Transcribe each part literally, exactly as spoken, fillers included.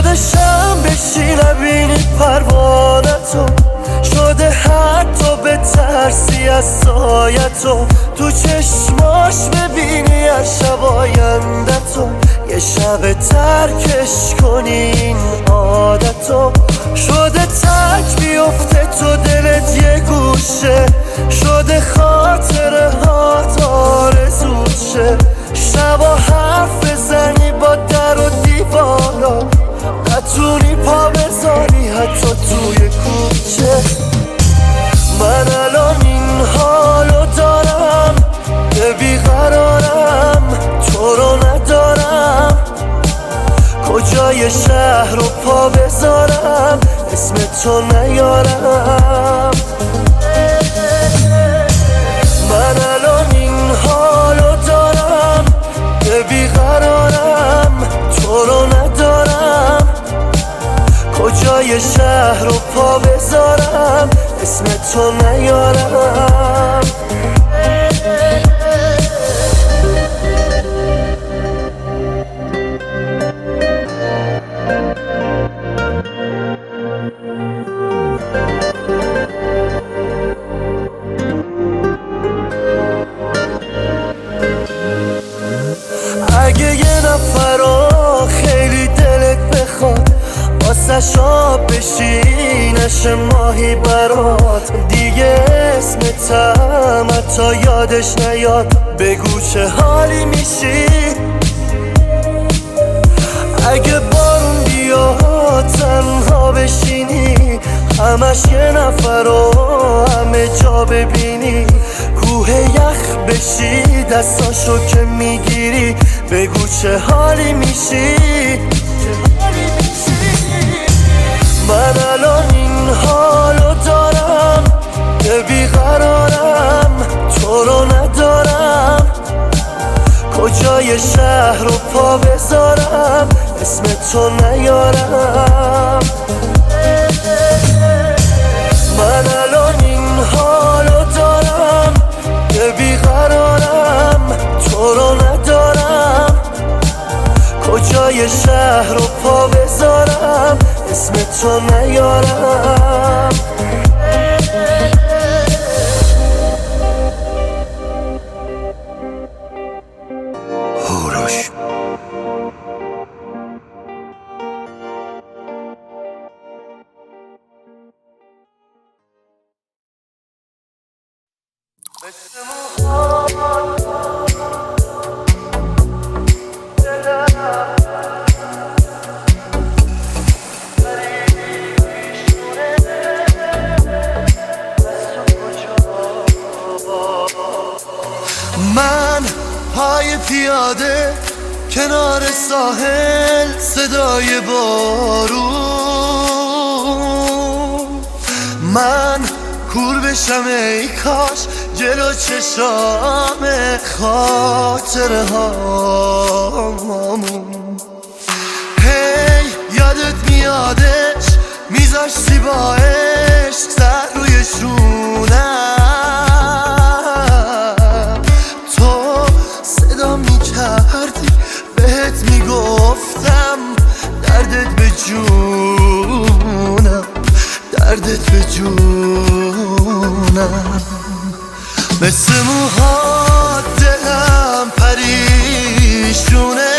شده شم بشی نبینی پروانتو، شده حتی به ترسی از سایتو، تو چشماش ببینی از شب آیندتو، یه شب ترکش کنی این عادتو. شده تک بیفته تو دلت یه گوشه، شده خاطره هات آرزوت شه، شبا حرف بزنی با در و دیوارا، نتونی پا بذاری حتی توی کوچه. من الان این حالو دارم که بیقرارم، تو رو ندارم، کجای شهر رو پا بذارم اسم تو نیارم. من الان این حالو دارم که بیقرارم، تو رو ندارم، کجای شهر رو پا بذارم اسم تو نیارم. اگه یه نفر خیلی دلت بخواد واسه آب بشی نشه ماهی برات، دیگه اسمتم حتی یادش نیاد، بگو چه حالی میشی. اگه بارون بیاد تنها بشینی، همش یه نفر رو همه جا ببینی، کوه یخ بشی دستاشو که میگیری، بگو چه حالی میشی. من الان این حالو دارم که بیقرارم، تو رو ندارم، کجای شهر رو پا بذارم اسم تو نیارم. من الان این حالو دارم که بیقرارم، تو رو ندارم، کجای شهر رو پا بذارم اسم تو نیارم. هوروش من پای پیاده کنار ساحل، صدای بارون، من کور بشم ای کاش جلو چشام خاطره هامون. هی یادت میادش میذاشتی با عشق سر روی شونم، تو صدا میکردی بهت میگفتم دردت به جونم، دردت به جونم. مثل موهات دلم پریشونه،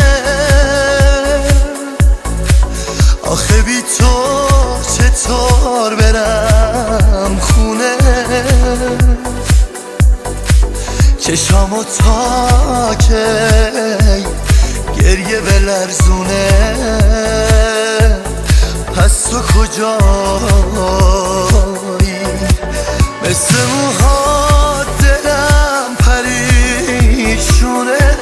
آخه بی تو چطور برم خونه، چشامو تا کی گریه بلرزونه، پس تو کجایی؟ مثل موهات دلم پریشونه،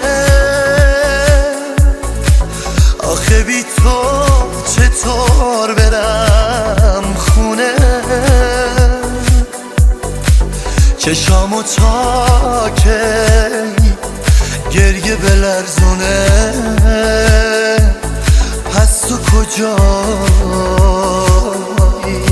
آخه بی تو چطور برم خونه، چشامو تا کی گریه بلرزونه، پس تو کجایی؟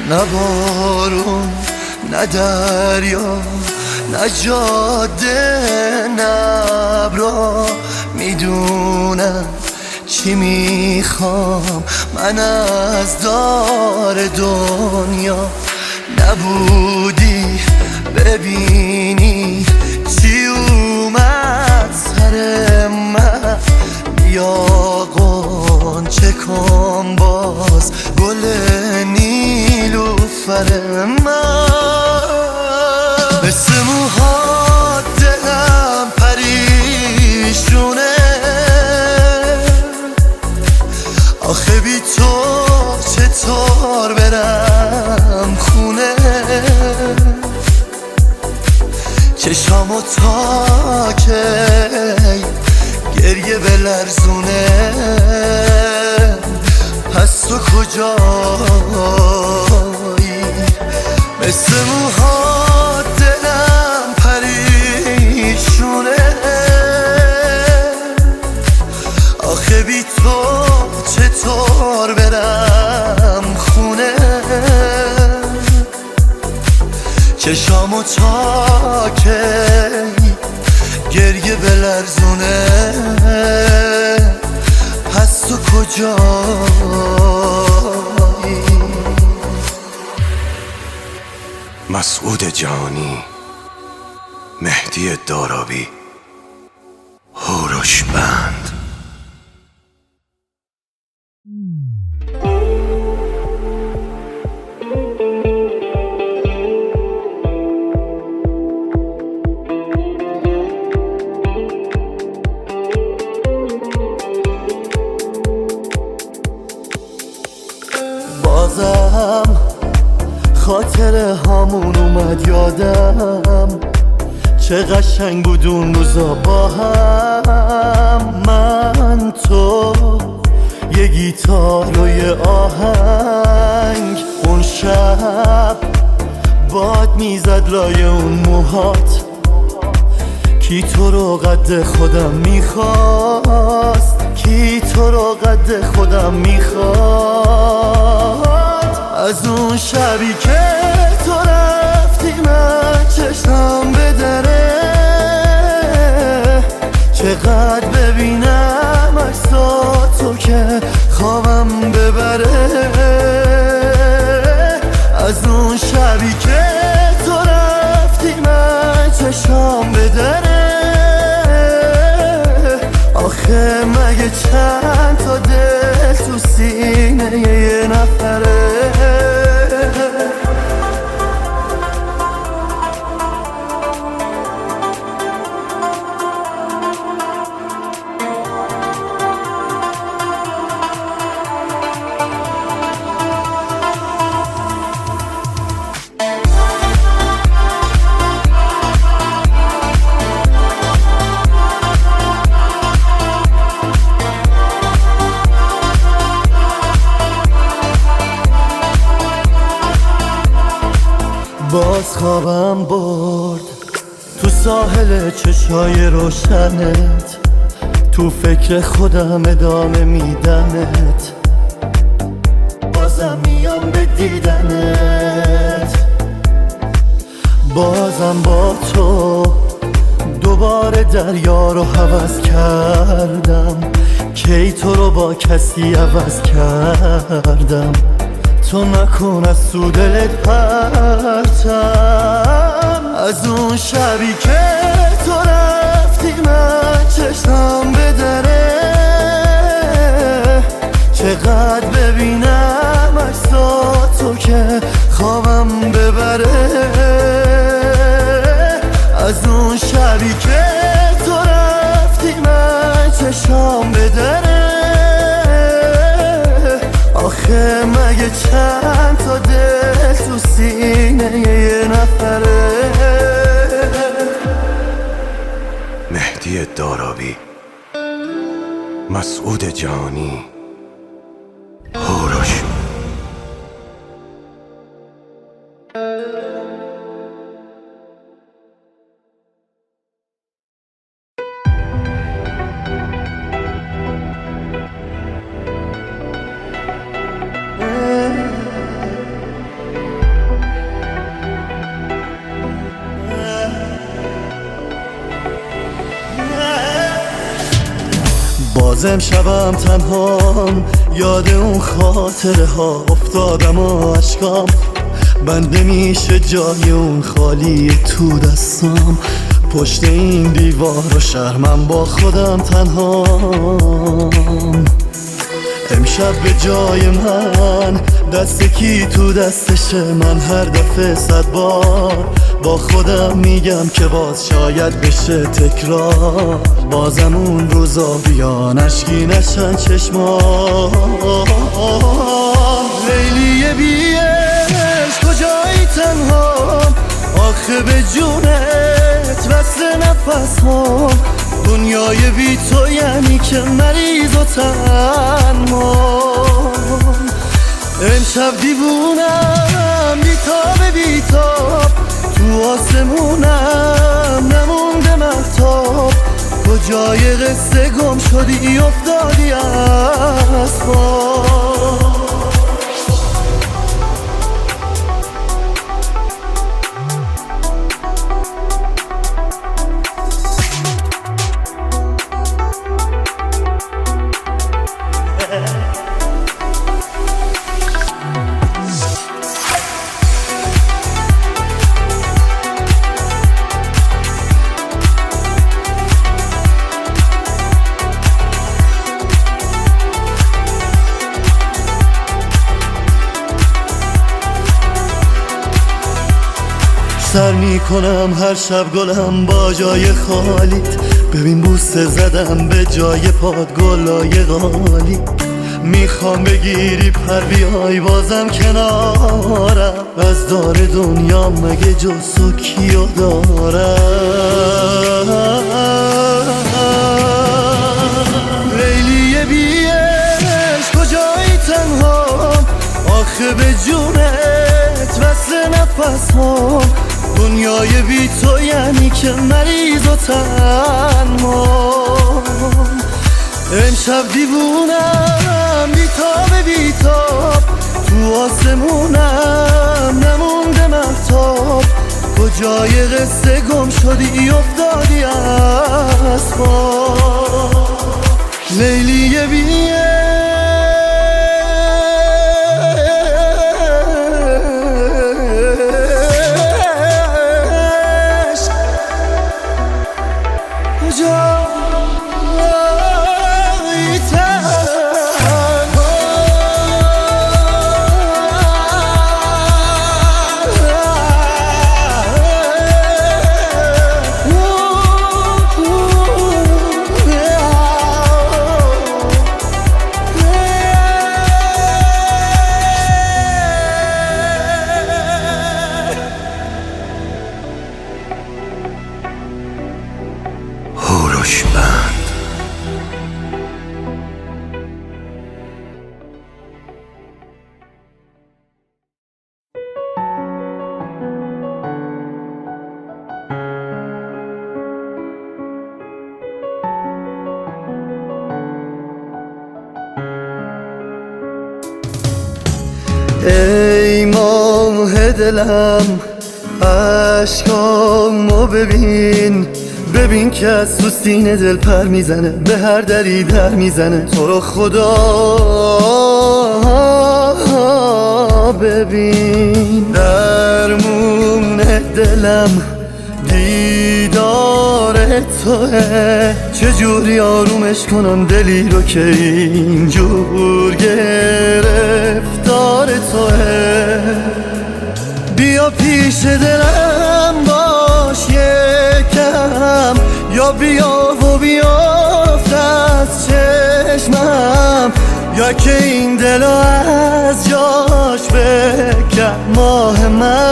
نه بارون نه دریا نه جاده نه ابرا میدونم چی میخوام من از دار دنیا. نبودی ببینی چی اومد سر من، یا قنچه کن باز گل نیلوفر من. مثل موهات دلم پریشونه، آخه بی تو چطور برم خونه. چشامو تا کی گریه بلرزونه، پس تو کجایی؟ مثل موهات دلم پریشونه، آخه بی تو چطور برم خونه. چشامو تا کی گریه بلرزونه، پس تو کجایی؟ مسعود جانی، مهدی دارابی، هوروش بند. بازم خاطر هامون اومد یادم، چه قشنگ بود اون روزا با هم. من تو یه گیتار و یه آهنگ، اون شب باد میزد لای اون موهات. کی تو رو قد خودم میخواست، کی تو رو قد خودم میخواست. از اون شبی که تو رفتی من چشم به دره، چقدر ببینم عکساتو که خوابم ببره. از اون شبی که تو رفتی من چشم به دره، آخه مگه چند تا دل تو سینه یه نفره؟ باز خوابم برد تو ساحل چشای روشنت، تو فکر خودم ادامه میدمت. بازم میام به دیدنت، بازم با تو دوباره دریا رو هوس کردم. کی تو رو با کسی عوض کردم؟ تو نکن از تو دلت پرتم. از اون شبی که تو رفتی من چشم به دره، چقدر ببینم عکساتو که خوابم ببره. از اون شبی که تو رفتی من چشم به دره، آخه مگه چند تا دل تو سینه یه نفره؟ مهدی دارابی، مسعود جانی، هوروش. بازم شبم تنهام، یاد اون خاطره ها افتادم و عشقام بنده میشه جای اون خالی تو دستام. پشت این دیوار و شرمم با خودم تنهام. امشب به جای من دست کی تو دستشه؟ من هر دفعه صد بار با خودم میگم که باز شاید بشه تکرار. بازم اون روزا بیان اشکی نشن چشمام. لیلی بیش کجایی تنهام؟ آخه به جونت وصل نفس ها. دنیای بی تو یعنی که مریض و تنهام. امشب دیوونم بیتاب بیتاب، تو آسمونم نمونده مهتاب. کجای قصه گم شدی افتادی از خواب. سر میکنم هر شب گلم با جای خالیت. ببین بوسه زدم به جای پاد گلای غالی. میخوام بگیری پر بیای بازم کنارم. از دار دنیا مگه جز تو کیو دارم؟ لیلی بیش کجایی تنهام؟ آخه به جونت وصل نفس ها. دنیای بی تو یعنی که مریض و تنهام. امشب دیوونم بیتاب بیتاب، تو آسمونم نمونده مهتاب. کجای قصه گم شدی افتادی از خواب. لیلی بیه هوروشمند. ای ماه دلم عشقامو ببین، ببین که از تو سینه دل پر میزنه، به هر دری در میزنه. تو رو خدا ببین، درمون دلم دیدار توه. چجوری آرومش کنم دلی رو که اینجور گرفتار توه. بیا پیش دلم باش یکم، یا بیا و بیافت از چشمم، یا که این دل از جاش بکن ماه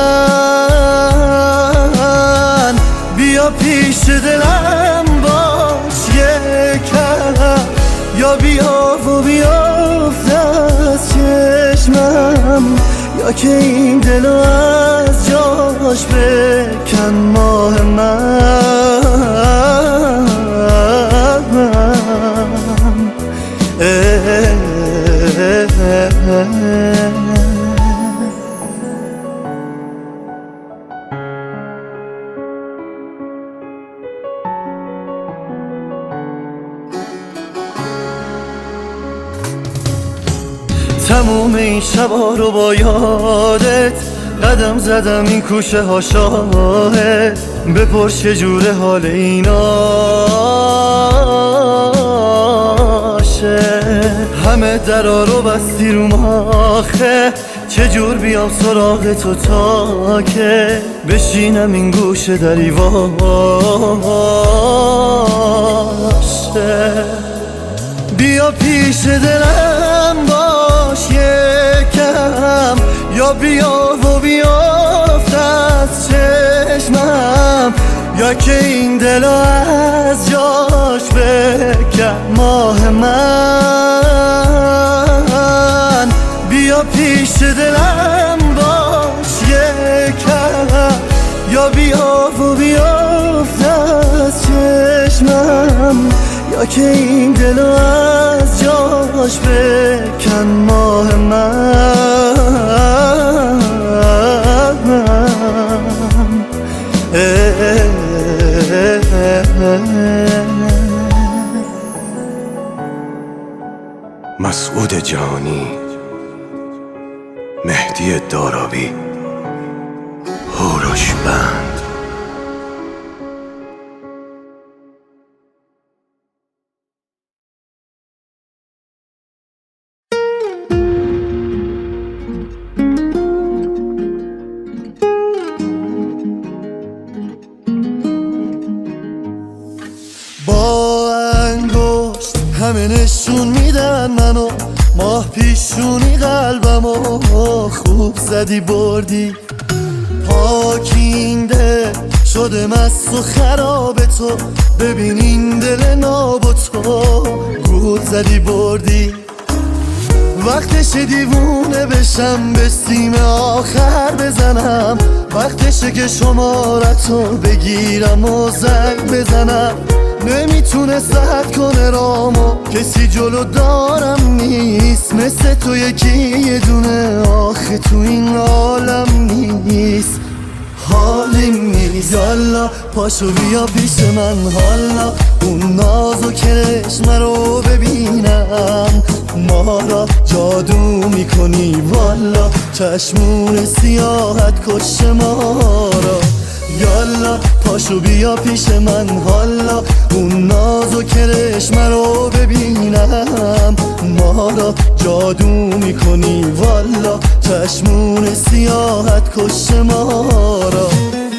من. بیا پیش دلم باش یکم، یا بیا و بیافت از چشمم، یا که این دل از جاش بکن ماه من. تموم این شبا رو با یادت قدم زدم این کوچه ها شاهد. بپرس چجوره حال ایناشه، همه درا رو بستی رو ماخه. چجور بیام سراغ تو تا که بشینم این گوشه در ایواشه. بیا پیش دلم باش یکم، یا بیا و بیافت از چشمم، یا که این دلو از جاش بکن ماه من. بیا پیش دلم باش یکم، یا بیا و بیافت از چشمم، یا که این دلو از جاش بکن ماه من. مسعود جانی، مهدی دارابی، هوروش بند. با انگشت همه نشون میدن منو، ماه پیشونی قلبمو خوب زدی بردی. پاکینده شده مست و خراب تو، ببین این دل ناب تو گول زدی بردی. وقتش دیوونه بشم به سیم آخر بزنم، وقتشه که شمارتو بگیرم و زنگ بزنم. نمیتونه سد کنه رامو، کسی جلو دارم نیست مثل تو یکی یه دونه آخه تو این عالم نیست. حالیم نیست یالا پاشو بیا پیش من، حالا اون ناز و کرشمه رو ببینم. ما را جادو میکنی والا، چشمون سیاحت کش ما را. یالا پاشو بیا پیش من، حالا اون ناز و کرشمه رو ببینم. ما را جادو میکنی والا، چشمون سیاحت کش ما را.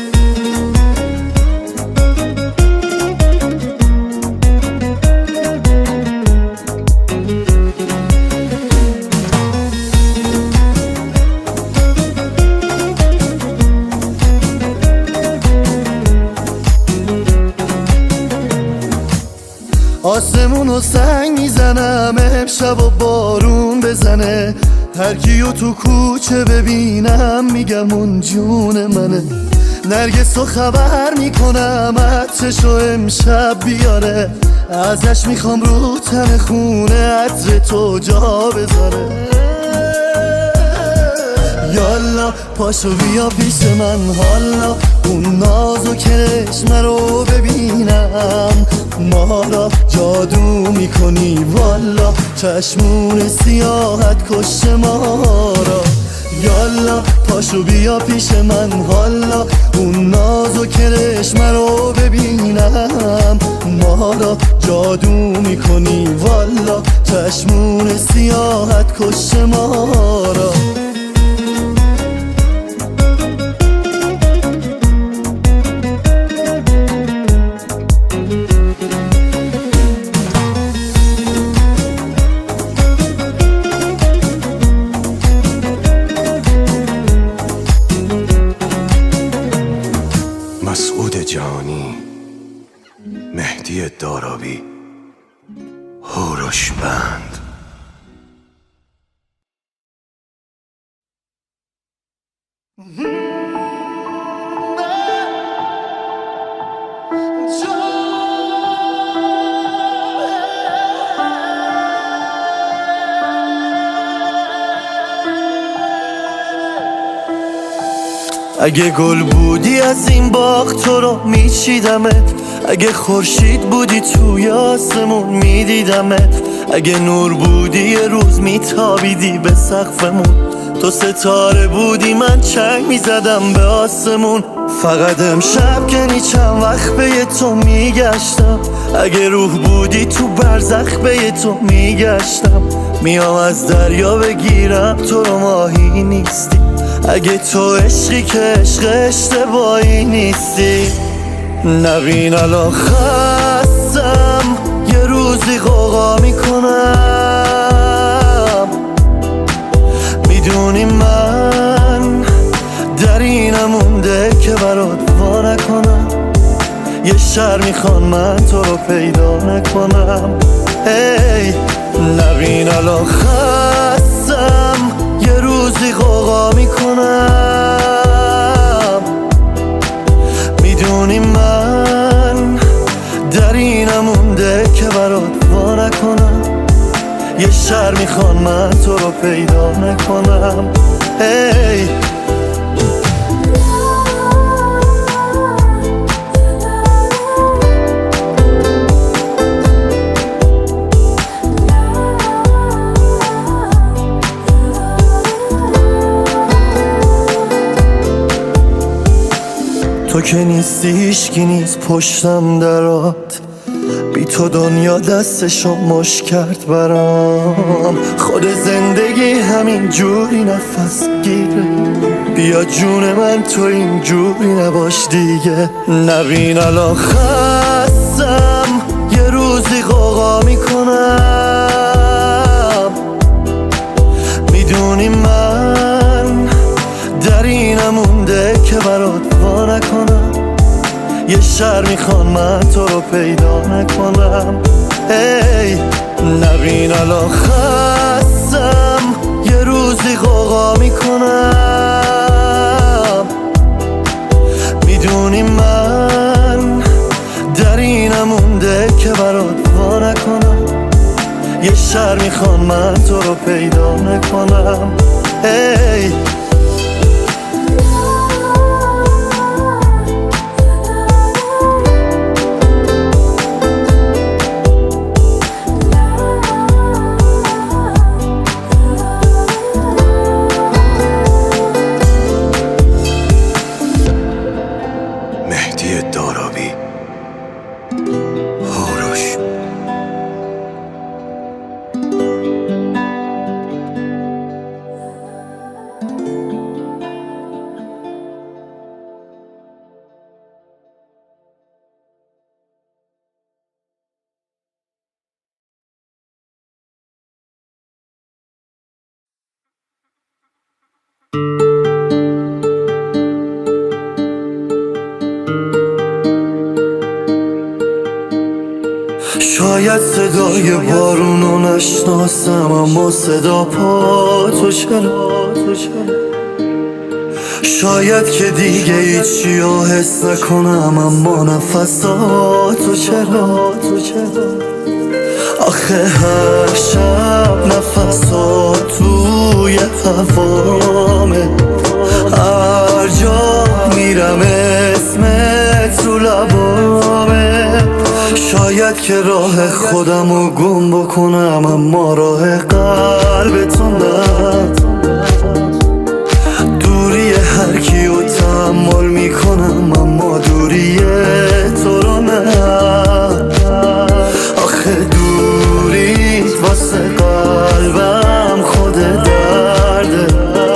آسمونو سنگ میزنم امشب و بارون بزنه، هر کیو تو کوچه ببینم میگم اون جون منه. نرگسو خبر میکنم عطرشو امشب بیاره، ازش میخوام رو تن خونه عطر تو جا بذاره. یالا پاشو بیا پیش من، حالا اون ناز و کرشمه رو ببینم. ما را جادو میکنی والا، چشمون سیاحت کش ما را. یالا پاشو بیا پیش من، حالا اون ناز و کرشمه رو ببینم. ما را جادو میکنی والا، چشمون سیاحت کش ما را. مسعود جانی، مهدی دارابی، هوروش بند. اگه گل بودی از این باغ تو رو میچیدمت، اگه خورشید بودی توی آسمون میدیدمت، اگه نور بودی یه روز میتابیدی به سقفمون، تو ستاره بودی من چنگ میزدم به آسمون. فقط امشب که نی چند وقت به یه تو میگشتم، اگه روح بودی تو برزخ به یه تو میگشتم. میام از دریا بگیرم تو رو ماهی نیستی، اگه تو عشقی که عشق اشتباهی نیستی. نبین الان خستم یه روزی غوغا میکنم، میدونی من در اینم مونده که برات وا نکنم. یه شهر میخوان من تو رو پیدا نکنم. هی نبین الان خستم یه روزی غوغا میکنم، میدونی من در اینم مونده که برات وا نکنم. یه شهر میخوان من تو رو پیدا نکنم. هی تو که نیستی هیچکی نیست پشتم درات، بی تو دنیا دستشو مش کرد برام. خود زندگی همین جوری نفس گیره، بیا جون من تو این جوری نباش دیگه. نبین الان خستم یه روزی غوغا میکنم، میدونی من در اینم مونده که برات وا نکنم. یه شهر میخوان من تو رو پیدا نکنم. هی نبین الان خستم یه روزی غوغا میکنم، میدونی من در اینم مونده که برات وا نکنم. یه شهر میخوان من تو رو پیدا نکنم. هی مهدی دارابی هوروش. شاید صدای بارونو نشناسم، اما صدا پا تو چرا؟ شاید که دیگه هیچی رو حس نکنم، اما نفساتو چرا؟ آخه هر شب نفسات توی هوامه، هر جا میرم اسمت تو لبامه. شاید که راه خودمو گم بکنم، اما راه قلبتو نه. دوری هر کیو تحمل میکنم، اما دوری تو رو نه. آخه دوریت واسه قلبم خود درده،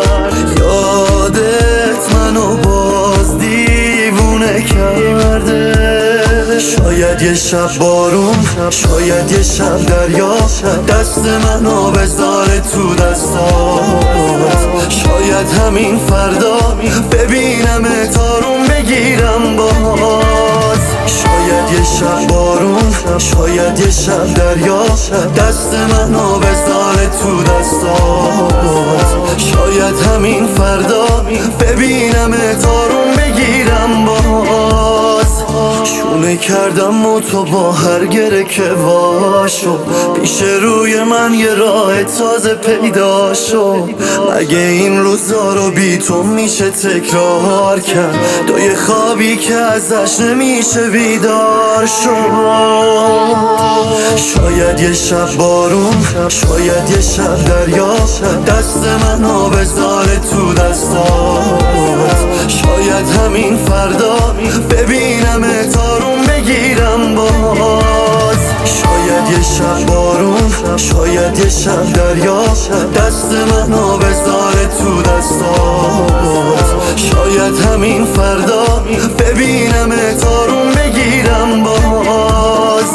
یادت منو باز دیوونه کرده. شاید یه شب بارون، شاید یه شب دریا، دست منو بذاره تو دستات. شاید همین فردا ببینم تارون بگیرم باز. شاید یه شب بارون، شاید یه شب دریا، دست منو بذاره تو دستات. شاید همین فردا ببینم تارون بگیرم باز. شونه کردم و تو با هر گره که واشو، پیش روی من یه راه تازه پیدا شد. مگه این روزا رو بی تو میشه تکرار کرد؟ تو یه خوابی که ازش نمیشه بیدار شد. شاید یه شب بارون، شاید یه شب دریا دست منو بذاره تو دستات. شاید همین فردا ببینم تارون بگیرم باز. شاید یه شب بارون، شاید یه شب دریا دست منو بذاره تو دستات. شاید همین فردا ببینم تارون بگیرم باز.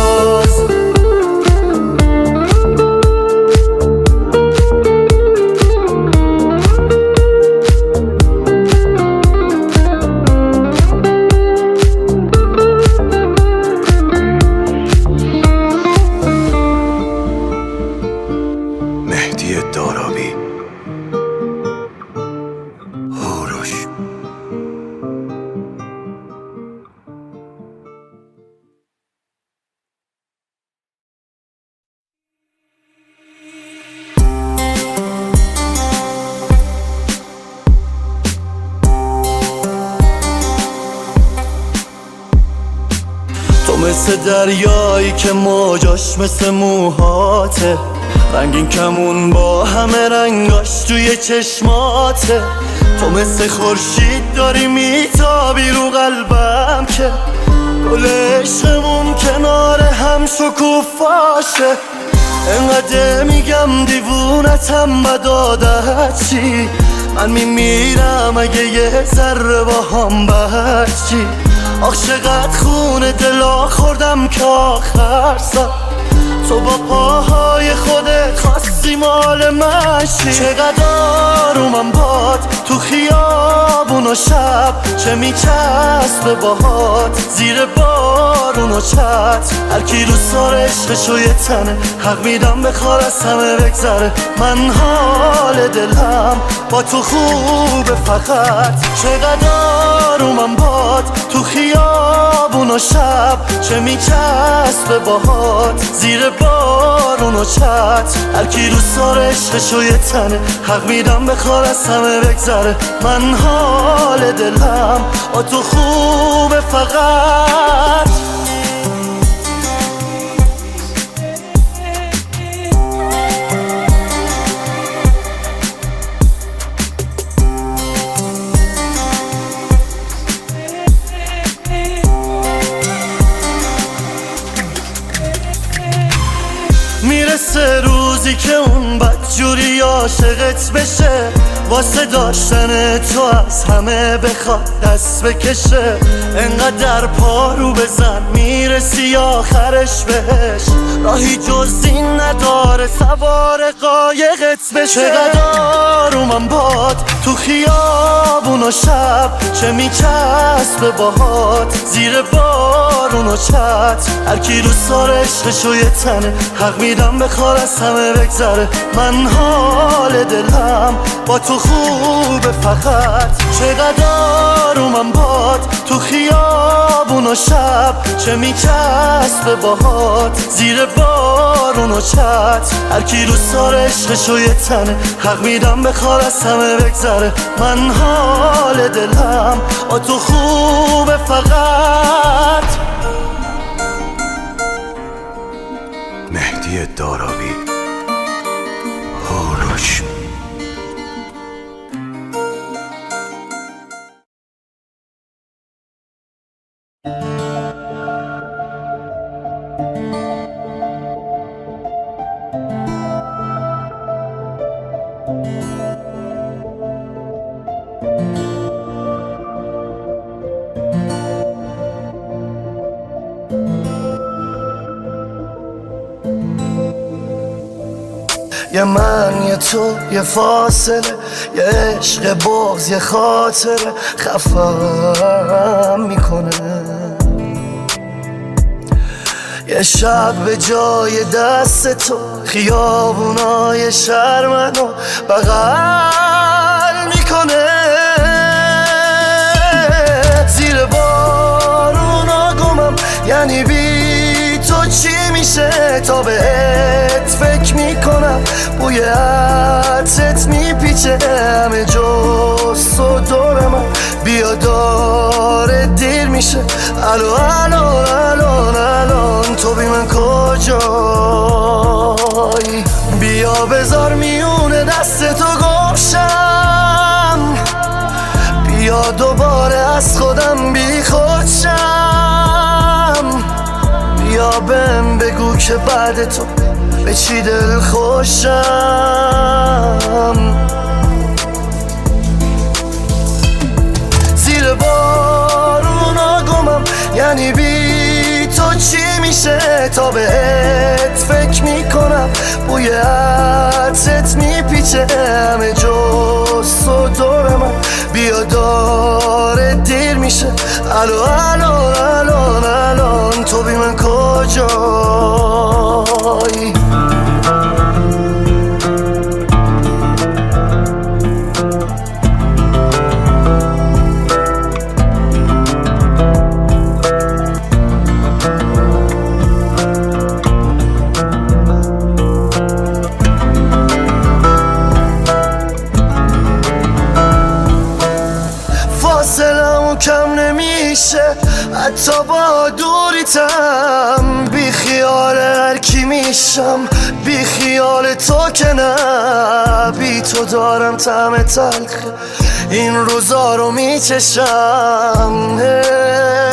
مهدی دارابی هوروش. تو مثل دریایی که موجاش مثل موهاته، رنگین کمون با همه رنگاش توی چشماته. تو مثل خورشید داری میتابی رو قلبم که گل عشقمون کنار هم شکوفاشه. انقدر میگم دیوونتم بد عادت چی، من میمیرم اگه یه ذره با هم بچی. آخ چقدر خون دلا خوردم که آخر سر تو با پاهای خودت خواستی مال من شی. چقدر آرومم باد تو خیابون و شب، چه میچسبه باهات زیر بارون و چت. هرکی رو سار عشقشو یه تنه، حق میدم بخوار از همه بگذره. من حال دلم با تو خوبه فقط. چقدر آرومم باد تو خیابون و شب، چه میچسبه باهات زیر بارون و چت. هرکی رو سار عشقشو یه تنه، حق میدم بخوار از همه بگذره. من حال دلم با تو خوبه فقط. میرسه روزی که اون بدجوری عاشقت بشه، واسه داشتن تو از همه بخواد دست بکشه. انقدر پارو بزن میرسی آخرش بهش، راهی جز این نداره سوار قایقت بشه. چقدر آرومم باد تو خیابون و شب، چه میچسبه باهات زیر بارون و چت. هرکی رو سار عشقشو یه تنه، حق میدم بخوار از همه بگذره. من حال دلم با تو خوبه فقط. چقدر آرومم باد تو خیابون و شب، چه میچسبه باهات زیر بارون و چت. هرکی رو سار عشقشو یه تنه، حق میدم بخوار از همه بگذره. من حال دلم با تو خوبه فقط. مهدی دارابی هوروش. یه من یه تو یه فاصله، یه عشق بغض یه خاطره خفم میکنه. یه شب به جای دست تو خیابونای شهر منو بغل میکنه. زیر بارونا گمم، یعنی بی تو چی میشه؟ تا بهت فکر میکنم، بوی عطرت میپیچه همه جز تو دور من. بیا داره دیر میشه، الان الان الان الان تو بی من کجایی؟ بیا بذار میونه دست تو گوشم، بیا دوباره از خودم بی خودشم، بیا بهم بگو که بعد تو به چی دل خوشم. زیر بارونا گمم، یعنی بی تو چی میشه؟ تا بهت فکر میکنم بوی عطرت میپیچه همه جز تو دور من. بیا داره دیر میشه، الان الان الان الان تو بی من کجایی؟ فاصلمون کم نمیشه حتی با دوریتم، بی خیال هر کی میشم، بی خیال تو که نه. بی تو دارم طعم تلخ این روزا رو میچشم.